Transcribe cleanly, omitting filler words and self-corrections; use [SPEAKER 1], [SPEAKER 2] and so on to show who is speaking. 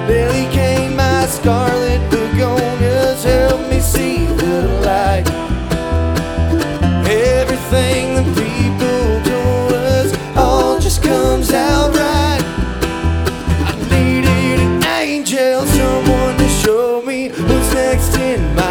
[SPEAKER 1] Billy Kane, my scarlet begonias, help me see the light. Everything the people told us all just comes out right. I needed an angel, someone to show me what's next in my